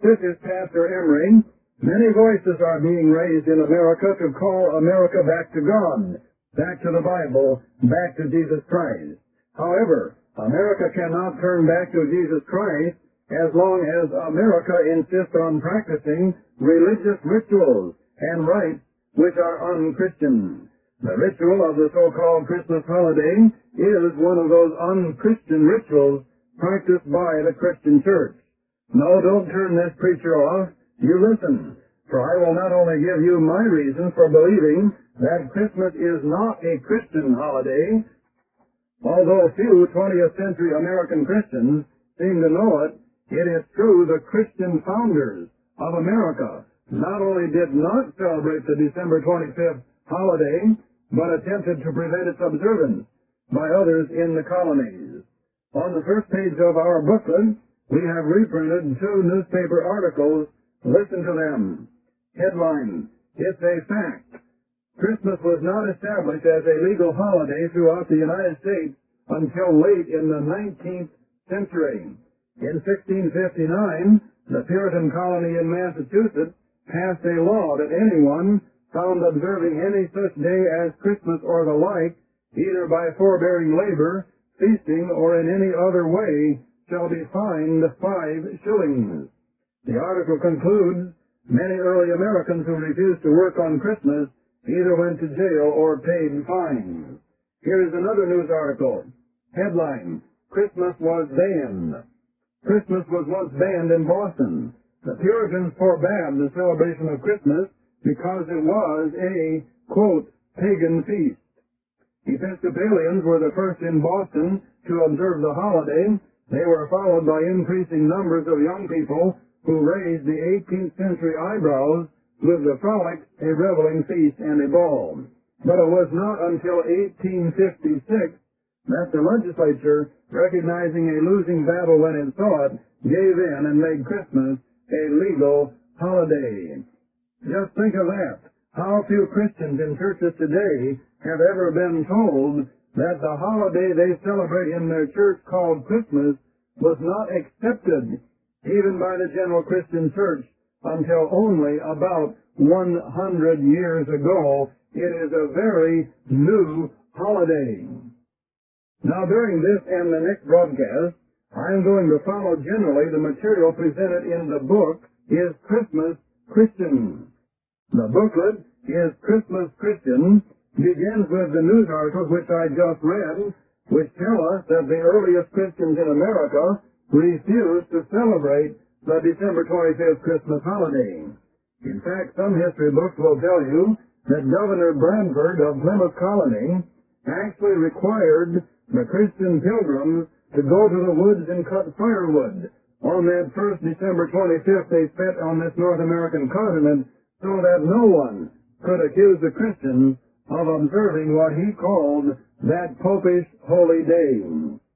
This is Pastor Emery. Many voices are being raised in America to call America back to God, back to the Bible, back to Jesus Christ. However, America cannot turn back to Jesus Christ as long as America insists on practicing religious rituals and rites which are unchristian. The ritual of the so-called Christmas holiday is one of those unchristian rituals practiced by the Christian church. No, don't turn this preacher off. You listen, for I will not only give you my reasons for believing that Christmas is not a Christian holiday, although few 20th century American Christians seem to know it, it is true the Christian founders of America not only did not celebrate the December 25th holiday, but attempted to prevent its observance by others in the colonies. On the first page of our booklet, we have reprinted two newspaper articles. Listen to them. Headline, "It's a Fact. Christmas was not established as a legal holiday throughout the United States until late in the 19th century. In 1659, the Puritan colony in Massachusetts passed a law that anyone found observing any such day as Christmas or the like, either by forbearing labor, feasting, or in any other way, shall be fined 5 shillings. The article concludes, many early Americans who refused to work on Christmas either went to jail or paid fines. Here is another news article. Headline, "Christmas was banned." Christmas was once banned in Boston. The Puritans forbade the celebration of Christmas because it was a, quote, pagan feast. Episcopalians were the first in Boston to observe the holiday. They were followed by increasing numbers of young people who raised the 18th century eyebrows with the frolic, a reveling feast, and a ball. But it was not until 1856 that the legislature, recognizing a losing battle when it saw it, gave in and made Christmas a legal holiday. Just think of that. How few Christians in churches today have ever been told that the holiday they celebrate in their church called Christmas was not accepted even by the general Christian church until only about 100 years ago. It is a very new holiday. Now, during this and the next broadcast, I am going to follow generally the material presented in the book, Is Christmas Christian? The booklet, Is Christmas Christian, begins with the news articles which I just read, which tell us that the earliest Christians in America refused to celebrate the December 25th Christmas holiday. In fact, some history books will tell you that Governor Bradford of Plymouth Colony actually required the Christian pilgrims to go to the woods and cut firewood on that first December 25th they spent on this North American continent, so that no one could accuse the Christians of observing what he called that popish holy day.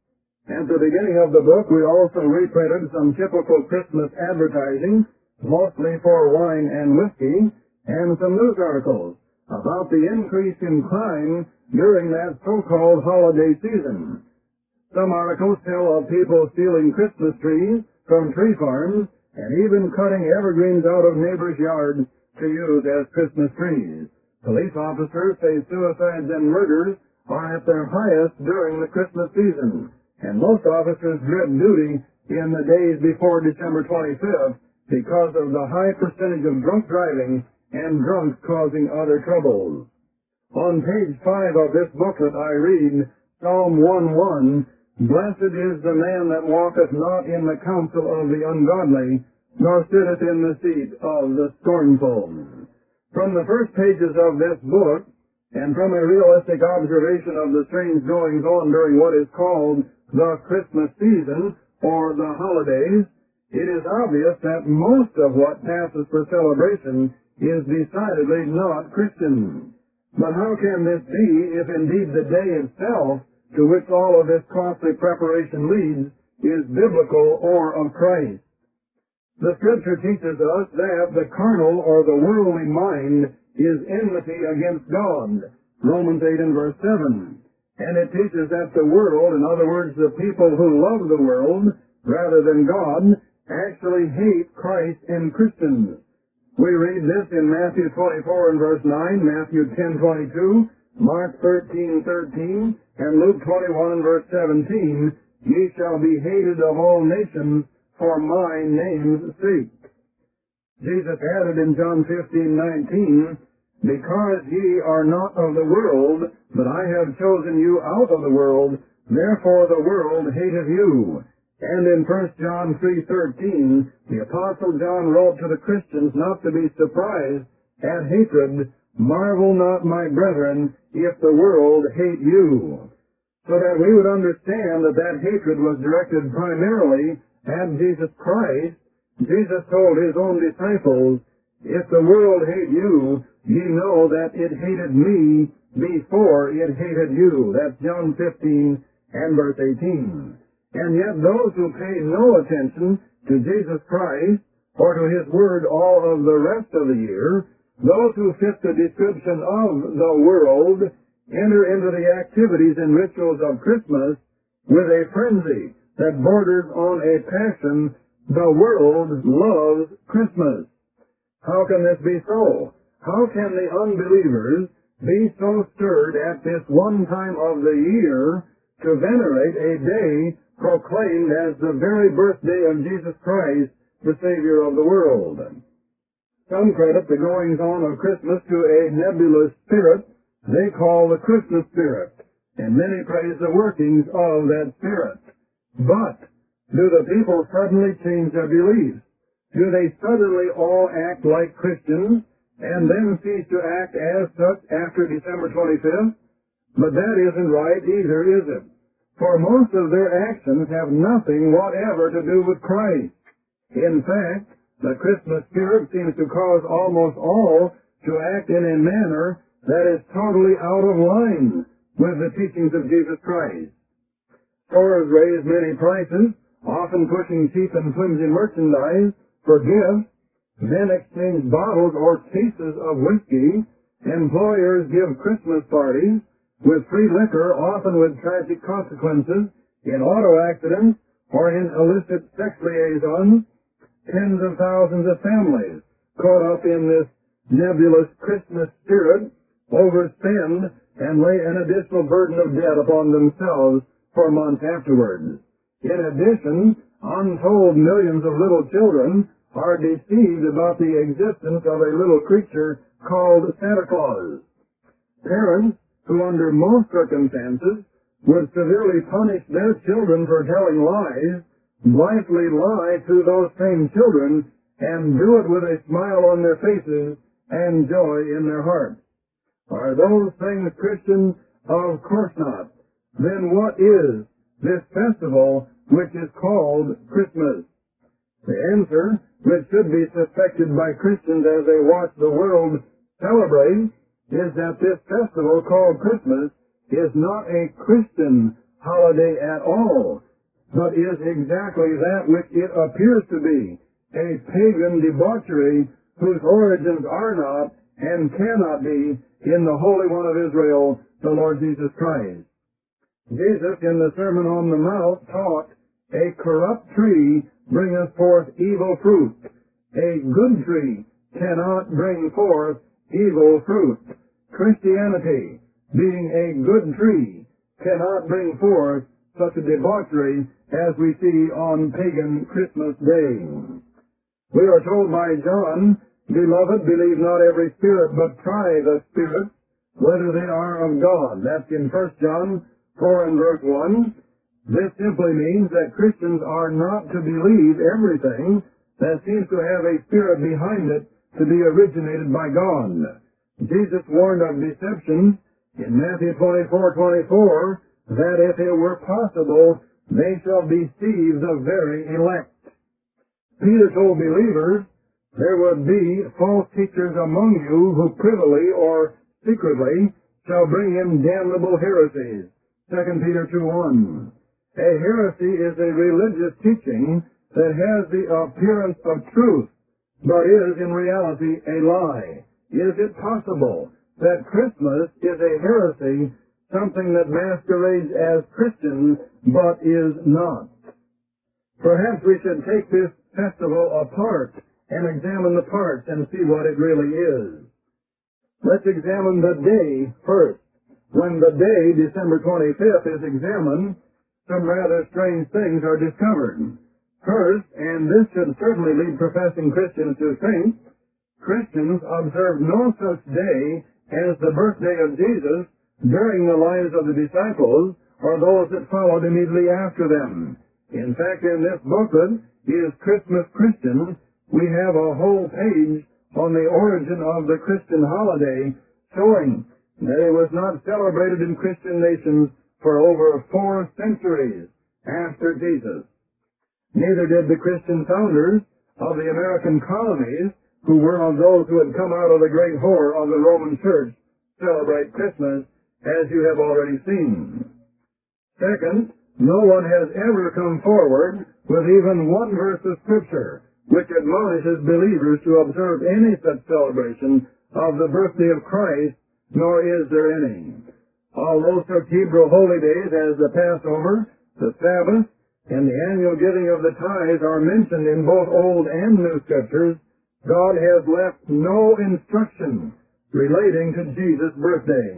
At the beginning of the book, we also reprinted some typical Christmas advertising, mostly for wine and whiskey, and some news articles about the increase in crime during that so-called holiday season. Some articles tell of people stealing Christmas trees from tree farms and even cutting evergreens out of neighbors' yards to use as Christmas trees. Police officers say suicides and murders are at their highest during the Christmas season, and most officers dread duty in the days before December 25th because of the high percentage of drunk driving and drunks causing other troubles. On page 5 of this booklet I read Psalm 1:1, "Blessed is the man that walketh not in the counsel of the ungodly, nor sitteth in the seat of the scornful." From the first pages of this book, and from a realistic observation of the strange goings on during what is called the Christmas season, or the holidays, it is obvious that most of what passes for celebration is decidedly not Christian. But how can this be if indeed the day itself, to which all of this costly preparation leads, is biblical or of Christ? The Scripture teaches us that the carnal or the worldly mind is enmity against God, Romans 8 and verse 7. And it teaches that the world, in other words, the people who love the world rather than God, actually hate Christ and Christians. We read this in Matthew 24 and verse 9, Matthew 10:22, Mark 13:13, and Luke 21 and verse 17, "Ye shall be hated of all nations for my name's sake." Jesus added in John 15:19, "Because ye are not of the world, but I have chosen you out of the world, therefore the world hateth you." And in 1 John 3:13, the Apostle John wrote to the Christians not to be surprised at hatred, "Marvel not, my brethren, if the world hate you." So that we would understand that that hatred was directed primarily at Jesus Christ, Jesus told his own disciples, "If the world hate you, ye know that it hated me before it hated you." That's John 15 and verse 18. And yet those who paid no attention to Jesus Christ or to his word all of the rest of the year, those who fit the description of the world, enter into the activities and rituals of Christmas with a frenzy that borders on a passion. The world loves Christmas. How can this be so? How can the unbelievers be so stirred at this one time of the year to venerate a day proclaimed as the very birthday of Jesus Christ, the Savior of the world? Some credit the goings-on of Christmas to a nebulous spirit they call the Christmas spirit, and many praise the workings of that spirit. But do the people suddenly change their beliefs? Do they suddenly all act like Christians and then cease to act as such after December 25th? But that isn't right either, is it? For most of their actions have nothing whatever to do with Christ. In fact, the Christmas spirit seems to cause almost all to act in a manner that is totally out of line with the teachings of Jesus Christ. Stores raise many prices, often pushing cheap and flimsy merchandise for gifts, then exchange bottles or cases of whiskey. Employers give Christmas parties with free liquor, often with tragic consequences in auto accidents or in illicit sex liaisons. Tens of thousands of families caught up in this nebulous Christmas spirit overspend and lay an additional burden of debt upon themselves for months afterwards. In addition, untold millions of little children are deceived about the existence of a little creature called Santa Claus. Parents who under most circumstances would severely punish their children for telling lies, blithely lie to those same children and do it with a smile on their faces and joy in their hearts. Are those things Christian? Of course not. Then what is this festival which is called Christmas? The answer, which should be suspected by Christians as they watch the world celebrate, is that this festival called Christmas is not a Christian holiday at all, but is exactly that which it appears to be, a pagan debauchery whose origins are not and cannot be in the Holy One of Israel, the Lord Jesus Christ. Jesus, in the Sermon on the Mount, taught, "A corrupt tree bringeth forth evil fruit. A good tree cannot bring forth evil fruit." Christianity, being a good tree, cannot bring forth such a debauchery as we see on pagan Christmas Day. We are told by John, "Beloved, believe not every spirit, but try the spirits, whether they are of God." That's in 1 John 4 and verse 1. This simply means that Christians are not to believe everything that seems to have a spirit behind it to be originated by God. Jesus warned of deception in Matthew 24:24, that if it were possible, they shall deceive the very elect. Peter told believers, "There would be false teachers among you who privily or secretly shall bring in damnable heresies." 2 Peter 2:1. A heresy is a religious teaching that has the appearance of truth, but is in reality a lie. Is it possible that Christmas is a heresy, something that masquerades as Christian, but is not? Perhaps we should take this festival apart and examine the parts and see what it really is. Let's examine the day first. When the day, December 25th, is examined, some rather strange things are discovered. First, and this should certainly lead professing Christians to think, Christians observe no such day as the birthday of Jesus during the lives of the disciples or those that followed immediately after them. In fact, in this booklet, is Christmas Christian, we have a whole page on the origin of the Christian holiday, showing that it was not celebrated in Christian nations for over 4 centuries after Jesus. Neither did the Christian founders of the American colonies, who were of those who had come out of the great horror of the Roman Church, celebrate Christmas, as you have already seen. Second, no one has ever come forward with even one verse of Scripture which admonishes believers to observe any such celebration of the birthday of Christ, nor is there any. Although such Hebrew holy days as the Passover, the Sabbath, and the annual giving of the tithes are mentioned in both Old and New Scriptures, God has left no instruction relating to Jesus' birthday.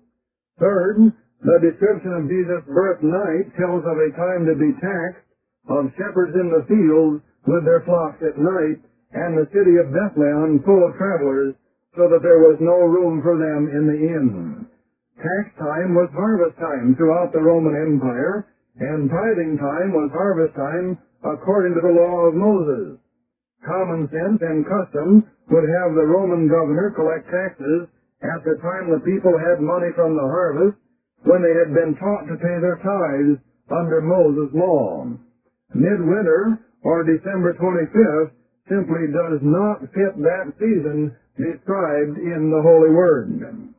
Third, the description of Jesus' birth night tells of a time to be taxed, of shepherds in the fields with their flocks at night, and the city of Bethlehem full of travelers, so that there was no room for them in the inn. Tax time was harvest time throughout the Roman Empire, and tithing time was harvest time according to the law of Moses. Common sense and custom would have the Roman governor collect taxes at the time the people had money from the harvest, when they had been taught to pay their tithes under Moses' law. Midwinter, or December 25th, simply does not fit that season described in the Holy Word.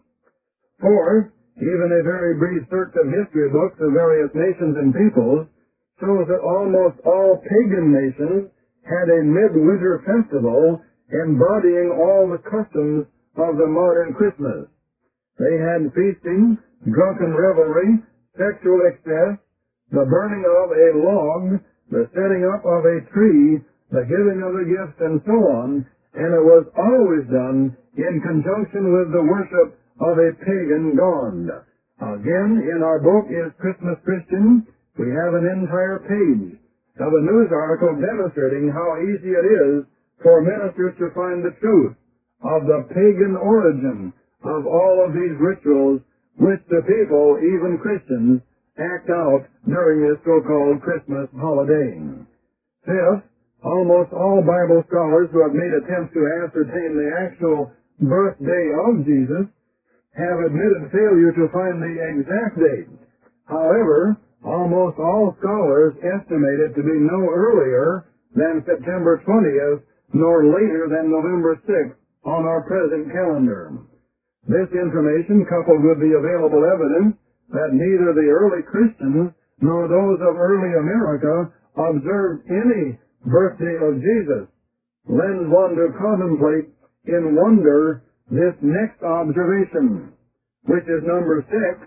Fourth, even a very brief search of history books of various nations and peoples shows that almost all pagan nations had a midwinter festival embodying all the customs of the modern Christmas. They had feasting, drunken revelry, sexual excess, the burning of a log, the setting up of a tree, the giving of the gifts, and so on, and it was always done in conjunction with the worship of a pagan god. Again, in our book is Christmas Christian, we have an entire page of a news article demonstrating how easy it is for ministers to find the truth of the pagan origin of all of these rituals which the people, even Christians, act out during this so-called Christmas holiday. Fifth, almost all Bible scholars who have made attempts to ascertain the actual birthday of Jesus have admitted failure to find the exact date. However, almost all scholars estimate it to be no earlier than September 20th, nor later than November 6th on our present calendar. This information, coupled with the available evidence that neither the early Christians nor those of early America observed any birthday of Jesus, lends one to contemplate in wonder this next observation, which is number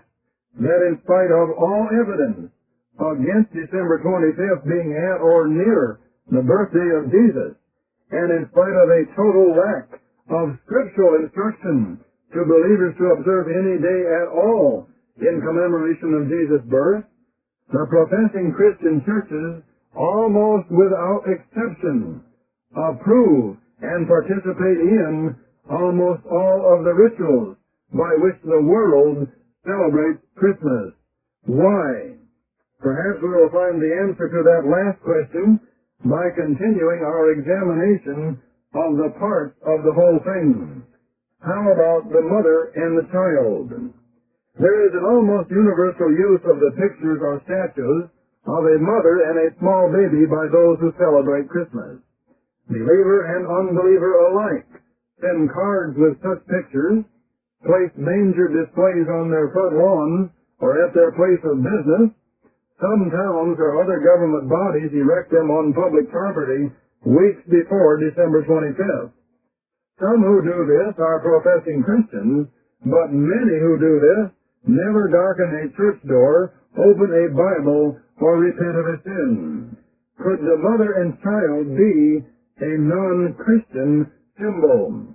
6, that in spite of all evidence against December 25th being at or near the birthday of Jesus, and in spite of a total lack of scriptural instruction to believers to observe any day at all in commemoration of Jesus' birth, the professing Christian churches, almost without exception, approve and participate in almost all of the rituals by which the world celebrates Christmas. Why? Perhaps we will find the answer to that last question by continuing our examination of the parts of the whole thing. How about the mother and the child? There is an almost universal use of the pictures or statues of a mother and a small baby by those who celebrate Christmas. Believer and unbeliever alike send cards with such pictures, place manger displays on their front lawns or at their place of business. Some towns or other government bodies erect them on public property weeks before December 25th. Some who do this are professing Christians, but many who do this never darken a church door, open a Bible, or repent of a sin. could the mother and child be a non-Christian symbol?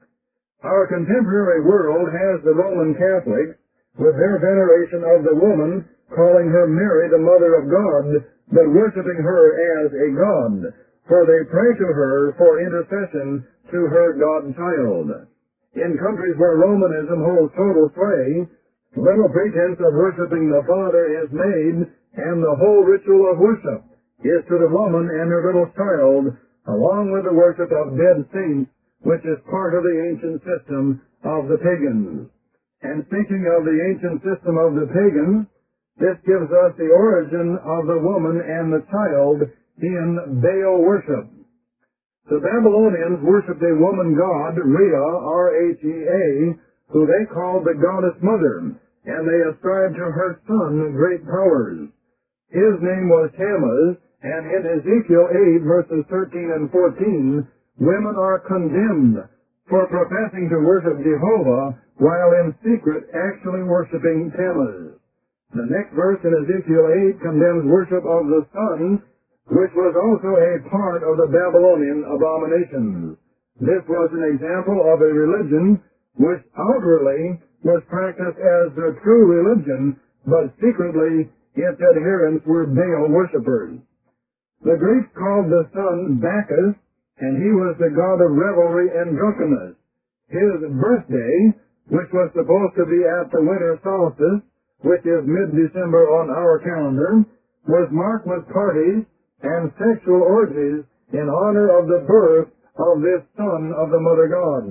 Our contemporary world has the Roman Catholics, with their veneration of the woman, calling her Mary, the Mother of God, but worshiping her as a god, for they pray to her for intercession to her God-child. In countries where Romanism holds total sway, little pretense of worshiping the Father is made, and the whole ritual of worship is to the woman and her little child, along with the worship of dead saints, which is part of the ancient system of the pagans. And speaking of the ancient system of the pagans, this gives us the origin of the woman and the child in Baal worship. The Babylonians worshipped a woman god, Rhea, R-H-E-A, who they called the goddess mother, and they ascribed to her son great powers. His name was Tammuz, and in Ezekiel 8, verses 13 and 14, women are condemned for professing to worship Jehovah while in secret actually worshiping Tammuz. The next verse in Ezekiel 8 condemns worship of the sun, which was also a part of the Babylonian abominations. This was an example of a religion which outwardly was practiced as the true religion, but secretly its adherents were Baal worshippers. The Greeks called the sun Bacchus, and he was the god of revelry and drunkenness. His birthday, which was supposed to be at the winter solstice, which is mid-December on our calendar, was marked with parties and sexual orgies in honor of the birth of this son of the mother god.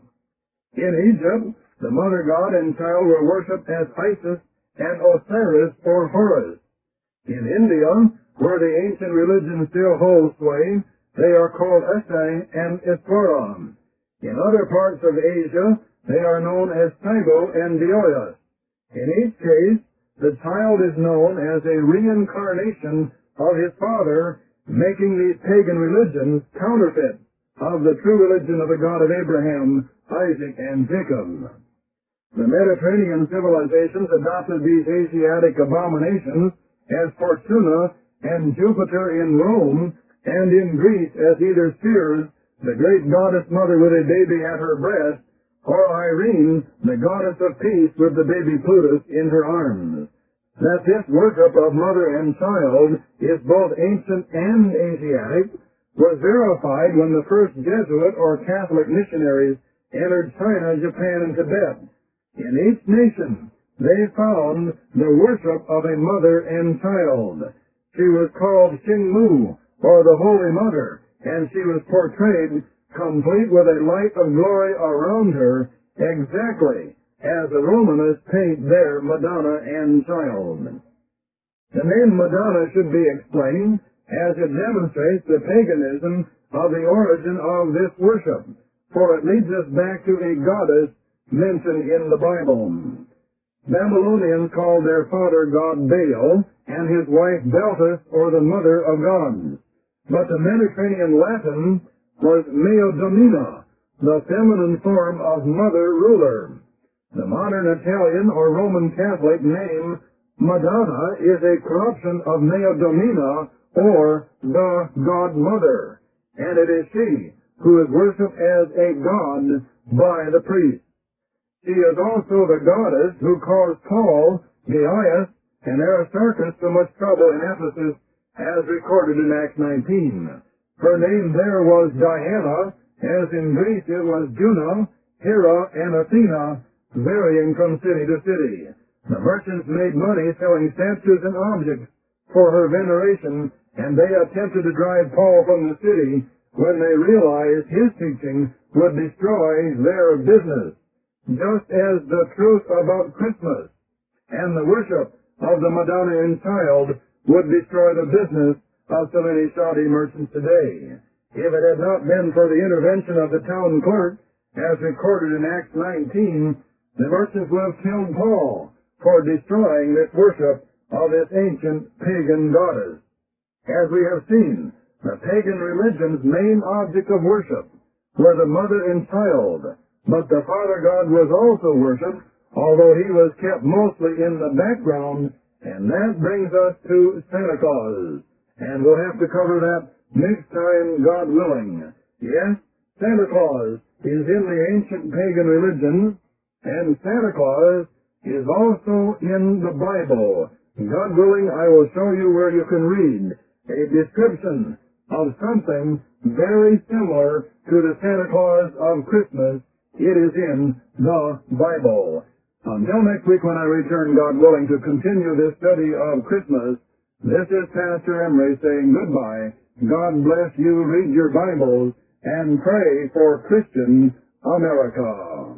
In Egypt, the mother god and child were worshipped as Isis and Osiris or Horus. In India, where the ancient religion still holds sway, they are called Asai and Iswaran. In other parts of Asia, they are known as Saigo and Dioyas. In each case, the child is known as a reincarnation of his father, making these pagan religions counterfeit of the true religion of the God of Abraham, Isaac, and Jacob. The Mediterranean civilizations adopted these Asiatic abominations as Fortuna and Jupiter in Rome, and in Greece as either Ceres, the great goddess mother with a baby at her breast, or Irene, the goddess of peace with the baby Plutus in her arms. That this worship of mother and child is both ancient and Asiatic was verified when the first Jesuit or Catholic missionaries entered China, Japan, and Tibet. In each nation, they found the worship of a mother and child. She was called Xingmu, or the Holy Mother, and she was portrayed complete with a light of glory around her, exactly as the Romanists paint their Madonna and child. The name Madonna should be explained, as it demonstrates the paganism of the origin of this worship, for it leads us back to a goddess mentioned in the Bible. Babylonians called their father god Baal, and his wife Beltis, or the mother of gods. But the Mediterranean Latin was Meodomina, the feminine form of mother ruler. The modern Italian or Roman Catholic name Madonna is a corruption of Meodomina, or the God Mother, and it is she who is worshipped as a god by the priest. She is also the goddess who caused Paul, Gaius, and Aristarchus so much trouble in Ephesus, as recorded in Acts 19. Her name there was Diana, as in Greece it was Juno, Hera, and Athena, varying from city to city. The merchants made money selling statues and objects for her veneration, and they attempted to drive Paul from the city when they realized his teaching would destroy their business, just as the truth about Christmas and the worship of the Madonna and child would destroy the business of so many shoddy merchants today. If it had not been for the intervention of the town clerk, as recorded in Acts 19, the merchants would have killed Paul for destroying this worship of this ancient pagan goddess. As we have seen, the pagan religion's main object of worship were the mother and child, but the Father God was also worshipped, although he was kept mostly in the background, and that brings us to Santa Claus. and we'll have to cover that next time, God willing. Yes, Santa Claus is in the ancient pagan religions, and Santa Claus is also in the Bible. God willing, I will show you where you can read a description of something very similar to the Santa Claus of Christmas. It is in the Bible. Until next week when I return, God willing, to continue this study of Christmas, this is Pastor Emery saying goodbye. God bless you. Read your Bibles and pray for Christian America.